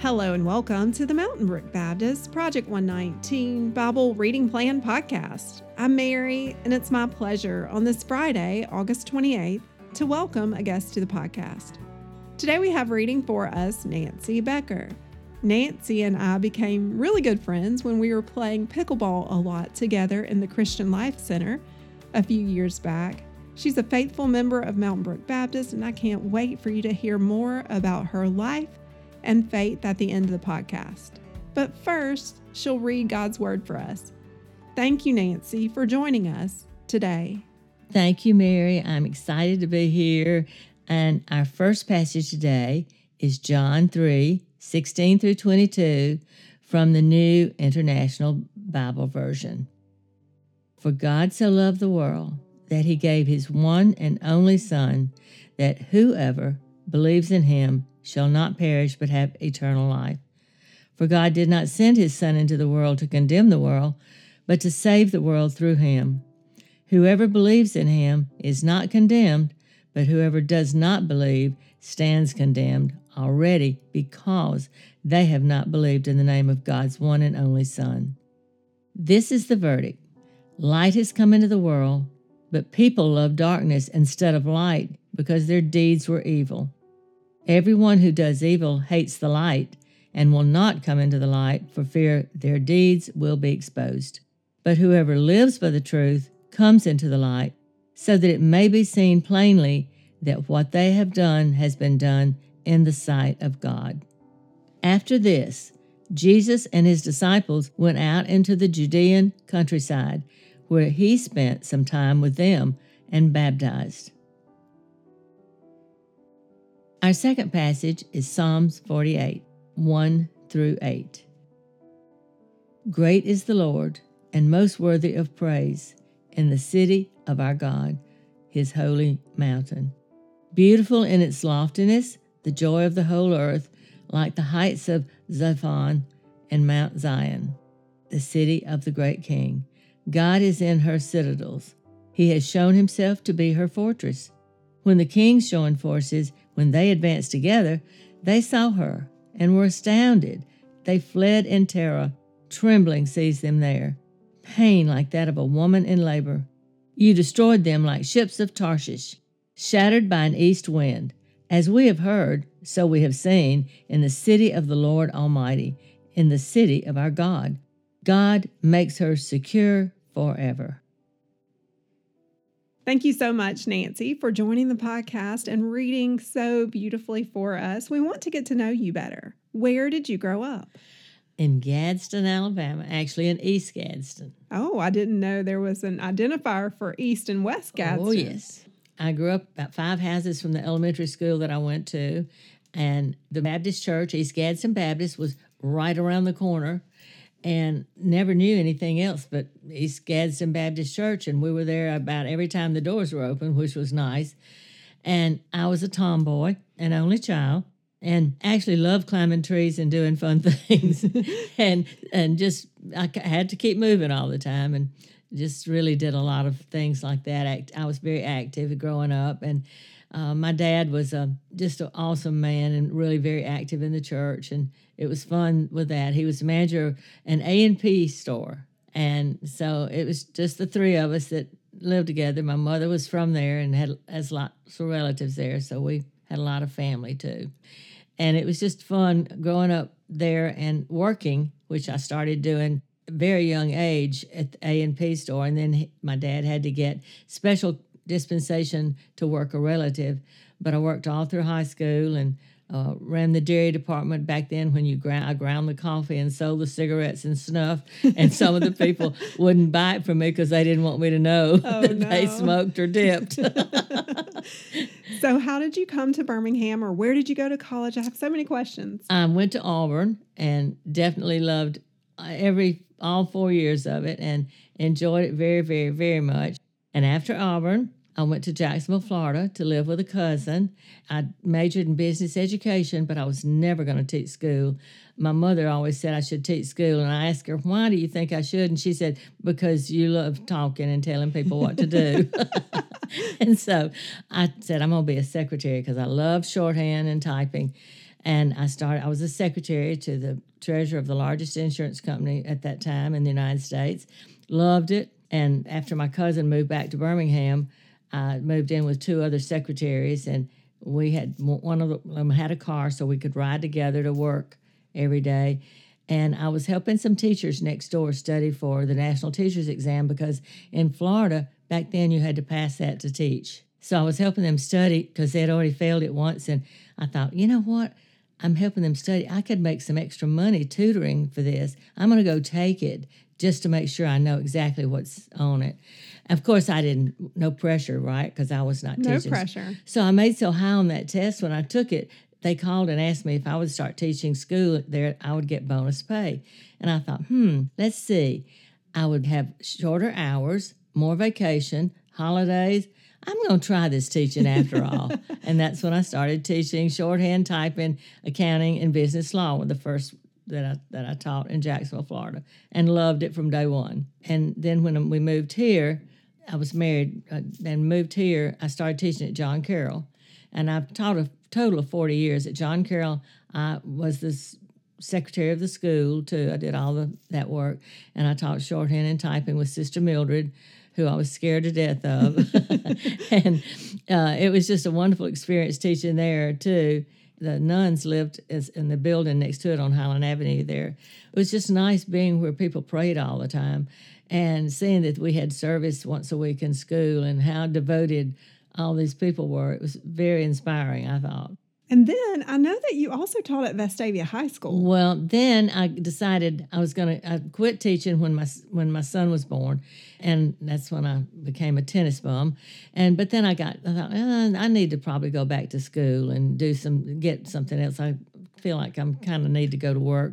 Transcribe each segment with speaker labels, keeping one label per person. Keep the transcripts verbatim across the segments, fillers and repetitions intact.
Speaker 1: Hello and welcome to the Mountain Brook Baptist Project one nineteen Bible Reading Plan Podcast. I'm Mary, and it's my pleasure on this Friday, August twenty-eighth, to welcome a guest to the podcast. Today we have reading for us Nancy Becker. Nancy and I became really good friends when we were playing pickleball a lot together in the Christian Life Center a few years back. She's a faithful member of Mountain Brook Baptist, and I can't wait for you to hear more about her life and faith at the end of the podcast. But first, she'll read God's Word for us. Thank you, Nancy, for joining us today.
Speaker 2: Thank you, Mary. I'm excited to be here. And our first passage today is John three, sixteen through twenty-two from the New International Bible Version. For God so loved the world that he gave his one and only Son, that whoever believes in him shall not perish but have eternal life. For God did not send his Son into the world to condemn the world, but to save the world through him. Whoever believes in him is not condemned, but whoever does not believe stands condemned already, because they have not believed in the name of God's one and only Son. This is the verdict. Light has come into the world, but people love darkness instead of light because their deeds were evil. Everyone who does evil hates the light and will not come into the light for fear their deeds will be exposed. But whoever lives by the truth comes into the light, so that it may be seen plainly that what they have done has been done in the sight of God. After this, Jesus and his disciples went out into the Judean countryside, where he spent some time with them and baptized. Our second passage is Psalms forty-eight, one through eight. Great is the Lord, and most worthy of praise, in the city of our God, his holy mountain. Beautiful in its loftiness, the joy of the whole earth, like the heights of Zaphon and Mount Zion, the city of the great King. God is in her citadels. He has shown himself to be her fortress. When the kings joined forces, when they advanced together, they saw her and were astounded. They fled in terror. Trembling seized them there. Pain like that of a woman in labor. You destroyed them like ships of Tarshish, shattered by an east wind. As we have heard, so we have seen, in the city of the Lord Almighty, in the city of our God. God makes her secure forever.
Speaker 1: Thank you so much, Nancy, for joining the podcast and reading so beautifully for us. We want to get to know you better. Where did you grow up?
Speaker 2: In Gadsden, Alabama, actually in East Gadsden.
Speaker 1: Oh, I didn't know there was an identifier for East and West Gadsden.
Speaker 2: Oh, yes. I grew up about five houses from the elementary school that I went to, and the Baptist church, East Gadsden Baptist, was right around the corner, and never knew anything else but East Gadsden Baptist Church, and we were there about every time the doors were open, which was nice. And I was a tomboy, an only child, and actually loved climbing trees and doing fun things, and and just I had to keep moving all the time, and just really did a lot of things like that. I was very active growing up, and uh, my dad was uh, just an awesome man and really very active in the church, and it was fun with that. He was the manager of an A and P store, and so it was just the three of us that lived together. My mother was from there and had has lots of relatives there, so we had a lot of family too. And it was just fun growing up there and working, which I started doing at a very young age at the A and P store, and then he, my dad had to get special dispensation to work a relative, but I worked all through high school and uh, ran the dairy department back then when you ground, I ground the coffee and sold the cigarettes and snuff, and some of the people wouldn't buy it from me because they didn't want me to know
Speaker 1: oh,
Speaker 2: that
Speaker 1: no.
Speaker 2: they smoked or dipped.
Speaker 1: So how did you come to Birmingham, or where did you go to college? I have so many questions.
Speaker 2: I went to Auburn and definitely loved every all four years of it and enjoyed it very, very, very much. And after Auburn, I went to Jacksonville, Florida to live with a cousin. I majored in business education, but I was never going to teach school. My mother always said I should teach school, and I asked her, why do you think I should? And she said, because you love talking and telling people what to do. And so I said, I'm going to be a secretary because I love shorthand and typing. And I started, I was a secretary to the treasurer of the largest insurance company at that time in the United States. Loved it. And after my cousin moved back to Birmingham, I moved in with two other secretaries, and we had one of them had a car so we could ride together to work every day. And I was helping some teachers next door study for the National Teachers Exam, because in Florida, back then you had to pass that to teach. So I was helping them study because they had already failed it once. And I thought, you know what? I'm helping them study. I could make some extra money tutoring for this. I'm going to go take it just to make sure I know exactly what's on it. Of course, I didn't, no pressure, right? Because I was not
Speaker 1: No
Speaker 2: teaching.
Speaker 1: pressure.
Speaker 2: So I made so high on that test when I took it, they called and asked me if I would start teaching school there, I would get bonus pay. And I thought, hmm, let's see. I would have shorter hours, more vacation, holidays. I'm going to try this teaching after all. And that's when I started teaching shorthand, typing, accounting, and business law, were the first that I, that I taught in Jacksonville, Florida, and loved it from day one. And then when we moved here, I was married uh, and moved here, I started teaching at John Carroll. And I've taught a total of forty years at John Carroll. I was the secretary of the school, too. I did all the, that work. And I taught shorthand and typing with Sister Mildred, who I was scared to death of. And uh, it was just a wonderful experience teaching there, too. The nuns lived in the building next to it on Highland Avenue there. It was just nice being where people prayed all the time and seeing that we had service once a week in school and how devoted all these people were. It was very inspiring, I thought.
Speaker 1: And then I know that you also taught at Vestavia High School.
Speaker 2: Well, then I decided I was going to I quit teaching when my when my son was born, and that's when I became a tennis bum. And but then I got I thought uh, I need to probably go back to school and do some get something else. I feel like I'm kind of need to go to work,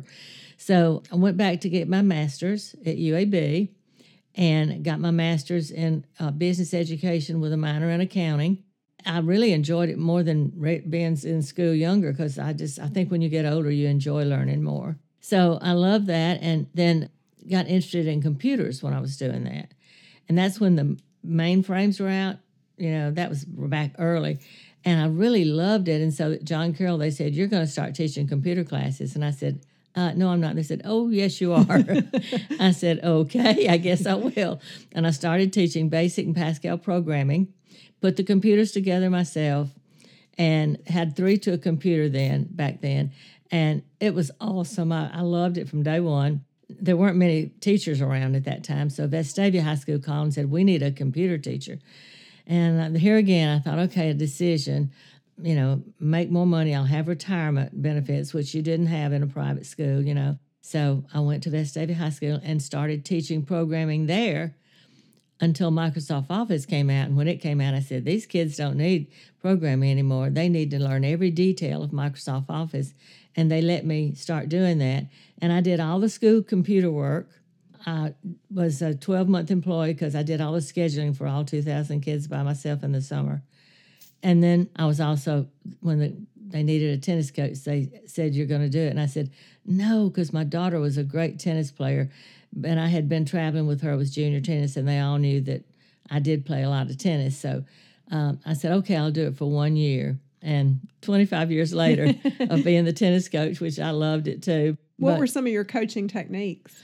Speaker 2: so I went back to get my master's at U A B, and got my master's in uh, business education with a minor in accounting. I really enjoyed it more than being in school younger, because I just I think when you get older, you enjoy learning more. So I love that, and then got interested in computers when I was doing that. And that's when the mainframes were out. You know, that was back early. And I really loved it. And so at John Carroll, they said, you're going to start teaching computer classes. And I said, uh, no, I'm not. They said, oh, yes, you are. I said, okay, I guess I will. And I started teaching basic and Pascal programming. Put the computers together myself, and had three to a computer then, back then. And it was awesome. I, I loved it from day one. There weren't many teachers around at that time. So Vestavia High School called and said, we need a computer teacher. And here again, I thought, okay, a decision, you know, make more money. I'll have retirement benefits, which you didn't have in a private school, you know. So I went to Vestavia High School and started teaching programming there until Microsoft Office came out. And when it came out, I said, these kids don't need programming anymore. They need to learn every detail of Microsoft Office. And they let me start doing that. And I did all the school computer work. I was a twelve-month employee because I did all the scheduling for all two thousand kids by myself in the summer. And then I was also, when the, they needed a tennis coach, they said, you're going to do it. And I said, no, because my daughter was a great tennis player. And I had been traveling with her with junior tennis, and they all knew that I did play a lot of tennis. So um, I said, okay, I'll do it for one year. And twenty-five years later of being the tennis coach, which I loved it too.
Speaker 1: What
Speaker 2: but
Speaker 1: were some of your coaching techniques?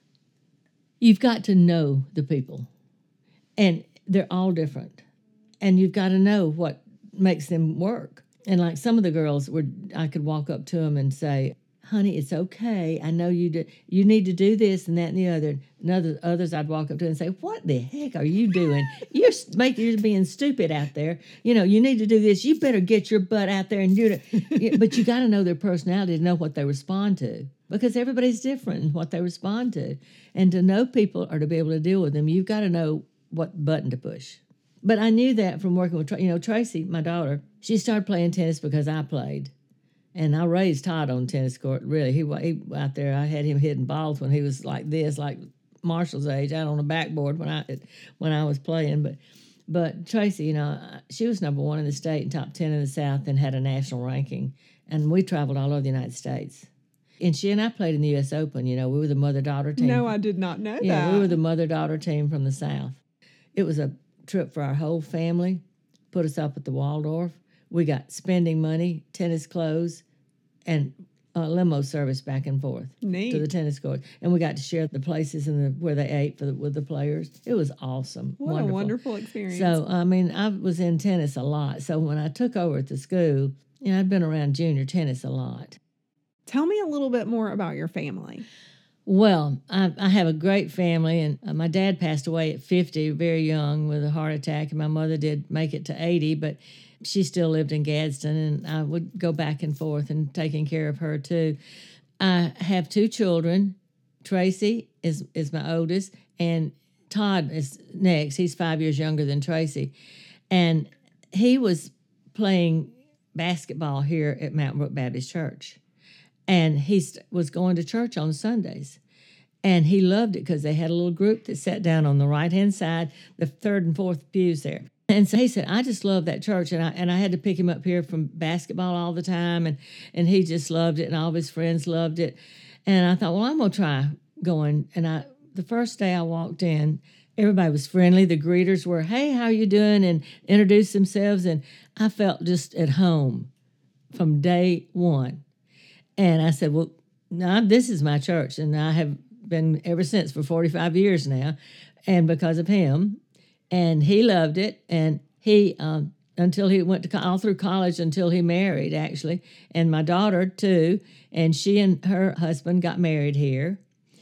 Speaker 2: You've got to know the people, and they're all different. And you've got to know what makes them work. And like some of the girls were, I could walk up to them and say, honey, it's okay. I know you do, you need to do this and that and the other. And other, others I'd walk up to and say, what the heck are you doing? You're making you're being stupid out there. You know, you need to do this. You better get your butt out there and do it. But you got to know their personality to know what they respond to, because everybody's different in what they respond to. And to know people or to be able to deal with them, you've got to know what button to push. But I knew that from working with, you know, Tracy, my daughter, she started playing tennis because I played. And I raised Todd on the tennis court, really. He, he out there, I had him hitting balls when he was like this, like Marshall's age, out on the backboard when I when I was playing. But but Tracy, you know, she was number one in the state and top ten in the South and had a national ranking. And we traveled all over the United States. And she and I played in the U S Open. You know, we were the mother-daughter team.
Speaker 1: No, I did not know
Speaker 2: yeah,
Speaker 1: that.
Speaker 2: we were the mother-daughter team from the South. It was a trip for our whole family, put us up at the Waldorf. We got spending money, tennis clothes, and a limo service back and forth
Speaker 1: Neat.
Speaker 2: to the tennis court. And we got to share the places and the, where they ate for the, with the players. It was awesome.
Speaker 1: What
Speaker 2: wonderful.
Speaker 1: a wonderful experience.
Speaker 2: So, I mean, I was in tennis a lot. So when I took over at the school, you know, I'd been around junior tennis a lot.
Speaker 1: Tell me a little bit more about your family.
Speaker 2: Well, I, I have a great family, and uh, my dad passed away at fifty, very young, with a heart attack, and my mother did make it to eighty, but she still lived in Gadsden, and I would go back and forth and taking care of her too. I have two children. Tracy is, is my oldest, and Todd is next. He's five years younger than Tracy, and he was playing basketball here at Mountain Brook Baptist Church. And he was going to church on Sundays. And he loved it because they had a little group that sat down on the right-hand side, the third and fourth pews there. And so he said, I just love that church. And I and I had to pick him up here from basketball all the time. And, and he just loved it, and all of his friends loved it. And I thought, well, I'm going to try going. And I the first day I walked in, everybody was friendly. The greeters were, hey, how you doing? And introduced themselves. And I felt just at home from day one. And I said, well, no, this is my church, and I have been ever since for forty-five years now, and because of him. And he loved it, and he, um, until he went to, co- all through college until he married, actually, and my daughter, too, and she and her husband got married here.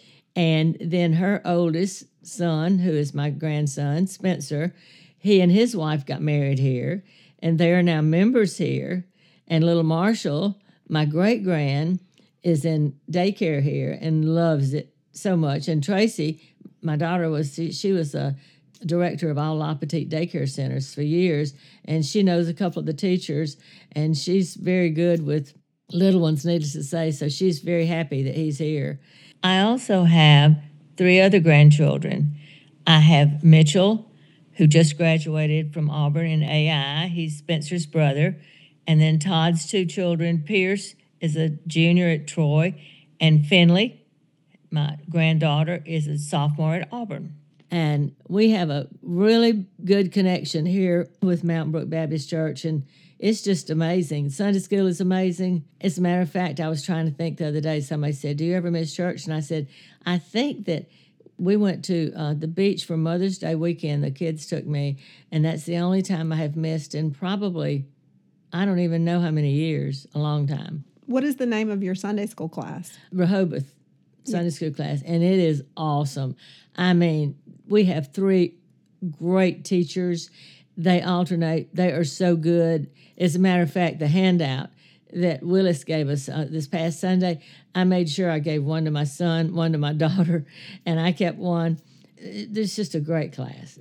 Speaker 2: And then her oldest son, who is my grandson, Spencer, he and his wife got married here, and they are now members here. And little Marshall, my great-grand, is in daycare here and loves it so much. And Tracy, my daughter, was she, she was a director of all La Petite daycare centers for years, and she knows a couple of the teachers, and she's very good with little ones, needless to say, so she's very happy that he's here. I also have three other grandchildren. I have Mitchell, who just graduated from Auburn in A I. He's Spencer's brother. And then Todd's two children, Pierce is a junior at Troy, and Finley, my granddaughter, is a sophomore at Auburn. And we have a really good connection here with Mountain Brook Baptist Church, and it's just amazing. Sunday school is amazing. As a matter of fact, I was trying to think the other day, somebody said, do you ever miss church? And I said, I think that we went to uh, the beach for Mother's Day weekend. The kids took me, and that's the only time I have missed in probably, I don't even know how many years, a long time.
Speaker 1: What is the name of your Sunday school class?
Speaker 2: Rehoboth Sunday school class, and it is awesome. I mean, we have three great teachers. They alternate. They are so good. As a matter of fact, the handout that Willis gave us uh, this past Sunday, I made sure I gave one to my son, one to my daughter, and I kept one. It's just a great class.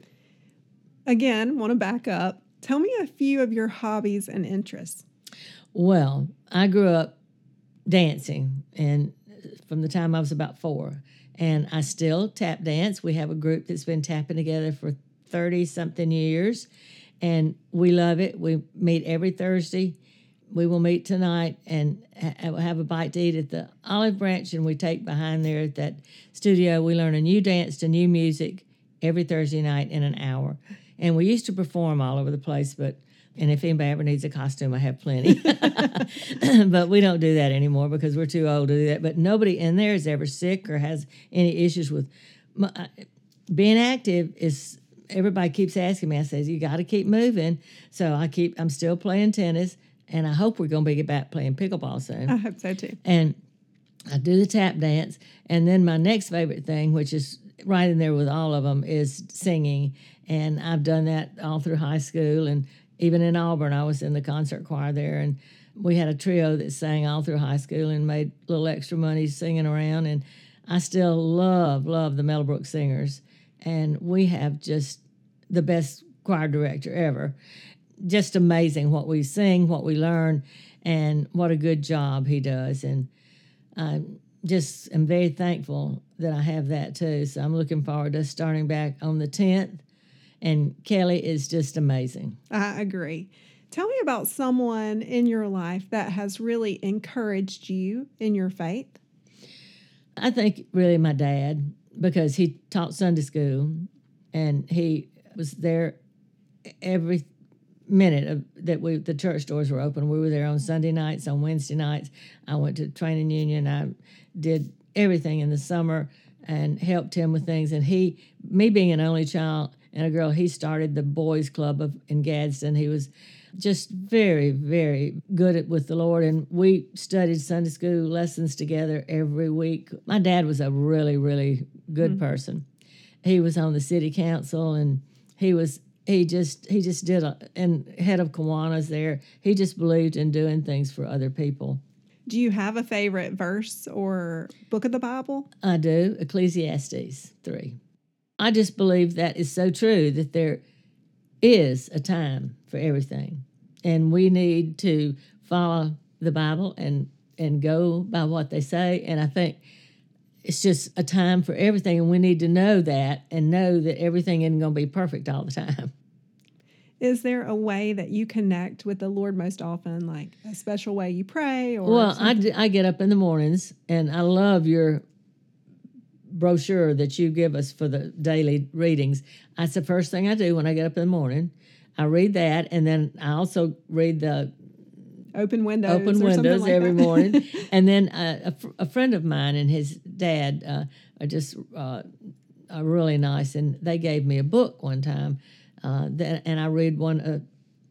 Speaker 1: Again, want to back up. Tell me a few of your hobbies and interests.
Speaker 2: Well, I grew up dancing, and from the time I was about four, and I still tap dance. We have a group that's been tapping together for thirty-something years, and we love it. We meet every Thursday. We will meet tonight and ha- have a bite to eat at the Olive Branch, and we take behind there at that studio. We learn a new dance to new music every Thursday night in an hour. And we used to perform all over the place, but and if anybody ever needs a costume, I have plenty. But we don't do that anymore because we're too old to do that. But nobody in there is ever sick or has any issues with being active. Is everybody keeps asking me. I says, you got to keep moving. So I keep. I'm still playing tennis, and I hope we're going to be back playing pickleball soon.
Speaker 1: I hope so too.
Speaker 2: And I do the tap dance, and then my next favorite thing, which is right in there with all of them, is singing. And I've done that all through high school, and even in Auburn, I was in the concert choir there, and we had a trio that sang all through high school and made a little extra money singing around. And I still love, love the Meadowbrook Singers, and we have just the best choir director ever. Just amazing what we sing, what we learn, and what a good job he does. And I just am very thankful that I have that too. So I'm looking forward to starting back on the tenth. And Kelly is just amazing.
Speaker 1: I agree. Tell me about someone in your life that has really encouraged you in your faith.
Speaker 2: I think really my dad, because he taught Sunday school, and he was there every minute of, that we the church doors were open. We were there on Sunday nights, on Wednesday nights. I went to training union. I did everything in the summer and helped him with things. And he, me being an only child and a girl, he started the boys club of in Gadsden. He was just very, very good at with the Lord. And we studied Sunday school lessons together every week. My dad was a really, really good mm-hmm. person. He was on the city council, and he was he just he just did a, and head of Kiwanis there. He just believed in doing things for other people.
Speaker 1: Do you have a favorite verse or book of the Bible?
Speaker 2: I do, Ecclesiastes three. I just believe that is so true, that there is a time for everything, and we need to follow the Bible and and go by what they say. And I think it's just a time for everything, and we need to know that and know that everything isn't going to be perfect all the time.
Speaker 1: Is there a way that you connect with the Lord most often, like a special way you pray? Or
Speaker 2: well, I, d- I get up in the mornings, and I love your brochure that you give us for the daily readings. That's the first thing I do when I get up in the morning. I read that, and then I also read the
Speaker 1: Open Windows
Speaker 2: Open
Speaker 1: or
Speaker 2: Windows
Speaker 1: like
Speaker 2: every
Speaker 1: that.
Speaker 2: morning. And then uh, a, fr- a friend of mine and his dad uh, are just uh, are really nice, and they gave me a book one time, uh, that, and I read one a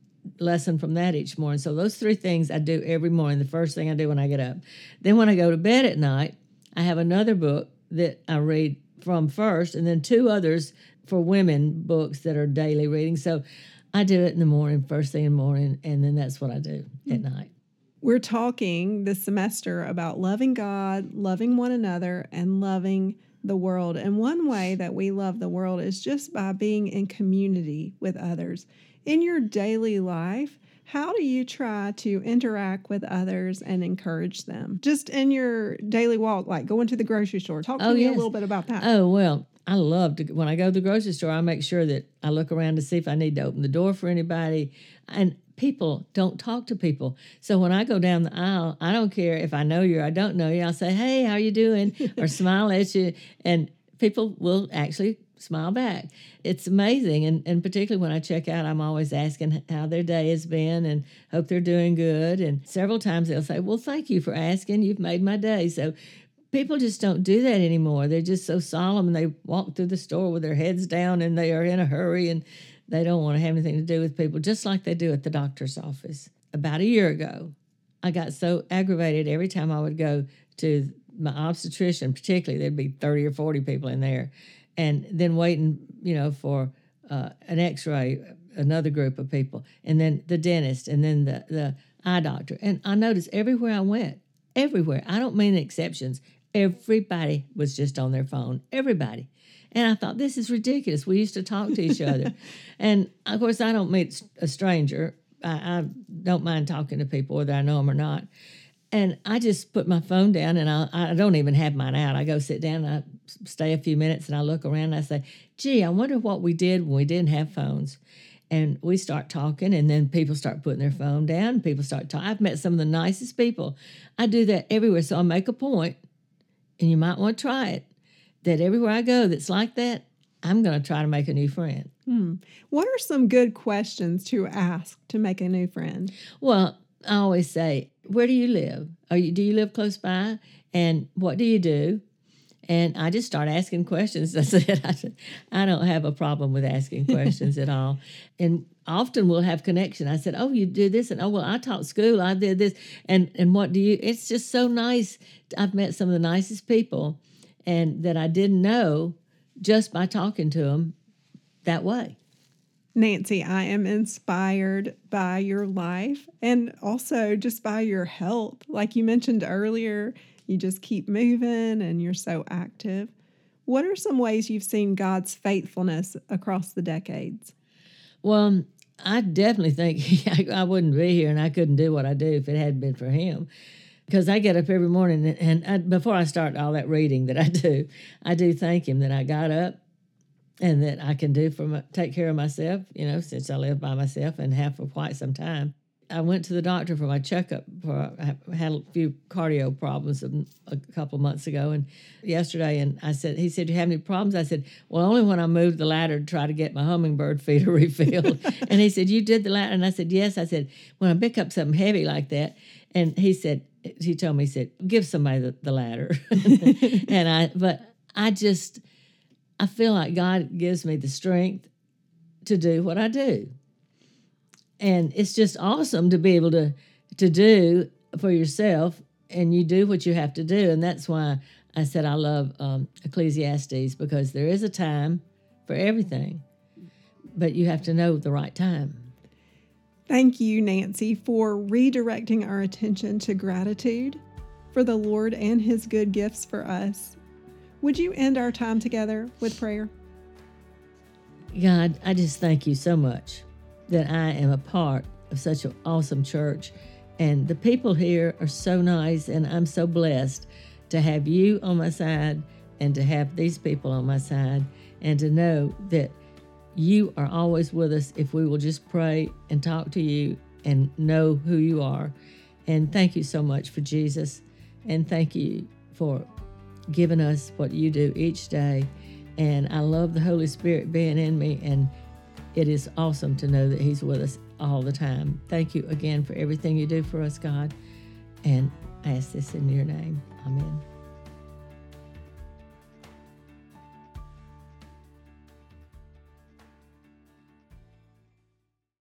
Speaker 2: lesson from that each morning. So those three things I do every morning, the first thing I do when I get up. Then when I go to bed at night, I have another book that I read from first, and then two others for women books that are daily reading. So I do it in the morning, first thing in the morning, and then that's what I do mm-hmm. at night.
Speaker 1: We're talking this semester about loving God, loving one another, and loving the world. And one way that we love the world is just by being in community with others. In your daily life, how do you try to interact with others and encourage them? Just in your daily walk, like going to the grocery store. Talk to
Speaker 2: oh,
Speaker 1: me
Speaker 2: yes.
Speaker 1: a little bit about that.
Speaker 2: Oh, well, I love to, when I go to the grocery store, I make sure that I look around to see if I need to open the door for anybody. And people don't talk to people. So when I go down the aisle, I don't care if I know you or I don't know you. I'll say, hey, how you doing? Or smile at you. And people will actually smile back. It's amazing. And, and particularly when I check out, I'm always asking how their day has been and hope they're doing good. And several times they'll say, well, thank you for asking. You've made my day. So people just don't do that anymore. They're just so solemn, and they walk through the store with their heads down, and they are in a hurry, and they don't want to have anything to do with people, just like they do at the doctor's office. About a year ago, I got so aggravated every time I would go to my obstetrician, particularly, there'd be thirty or forty people in there, and then waiting, you know, for uh, an x-ray, another group of people, and then the dentist, and then the, the eye doctor. And I noticed everywhere I went, everywhere, I don't mean exceptions, everybody was just on their phone, everybody. And I thought, this is ridiculous. We used to talk to each other. And, of course, I don't meet a stranger. I, I don't mind talking to people, whether I know them or not. And I just put my phone down, and I, I don't even have mine out. I go sit down, and I stay a few minutes, and I look around, and I say, gee, I wonder what we did when we didn't have phones. And we start talking, and then people start putting their phone down, and people start talking. I've met some of the nicest people. I do that everywhere, so I make a point, and you might want to try it, that everywhere I go that's like that, I'm going to try to make a new friend.
Speaker 1: Hmm. What are some good questions to ask to make a new friend?
Speaker 2: Well, I always say, where do you live? Are you, do you live close by? And what do you do? And I just start asking questions. I said, I, said, I don't have a problem with asking questions at all. And often we'll have connection. I said, oh, you do this? And, oh, well, I taught school. I did this. And and what do you? It's just so nice. I've met some of the nicest people, and that I didn't know just by talking to them that way.
Speaker 1: Nancy, I am inspired by your life and also just by your health. Like you mentioned earlier, you just keep moving and you're so active. What are some ways you've seen God's faithfulness across the decades?
Speaker 2: Well, I definitely think I wouldn't be here, and I couldn't do what I do if it hadn't been for him. Because I get up every morning, and, and I, before I start all that reading that I do, I do thank him that I got up and that I can do for my, take care of myself, you know, since I live by myself and have for quite some time. I went to the doctor for my checkup. For I had a few cardio problems a, a couple of months ago, and yesterday, and I said, he said, "Do you have any problems?" I said, "Well, only when I moved the ladder to try to get my hummingbird feeder refilled." And he said, "You did the ladder?" And I said, "Yes." I said, "When I pick up something heavy like that," and he said, he told me, he said, "Give somebody the, the ladder." And I, but I just, I feel like God gives me the strength to do what I do. And it's just awesome to be able to to do for yourself, and you do what you have to do. And that's why I said I love um, Ecclesiastes, because there is a time for everything, but you have to know the right time.
Speaker 1: Thank you, Nancy, for redirecting our attention to gratitude for the Lord and His good gifts for us. Would you end our time together with prayer?
Speaker 2: God, I just thank you so much that I am a part of such an awesome church. And the people here are so nice, and I'm so blessed to have you on my side and to have these people on my side, and to know that you are always with us if we will just pray and talk to you and know who you are. And thank you so much for Jesus, and thank you for giving us what you do each day. And I love the Holy Spirit being in me, and it is awesome to know that He's with us all the time. Thank you again for everything you do for us, God. And I ask this in your name. Amen.